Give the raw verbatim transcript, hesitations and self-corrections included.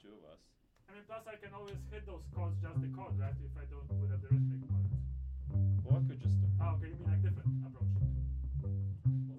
two of us. I mean, plus I can always hit those chords just the chord, right? If I don't put up the rhythmic part. Or I could just. Oh, okay, you mean like different approach.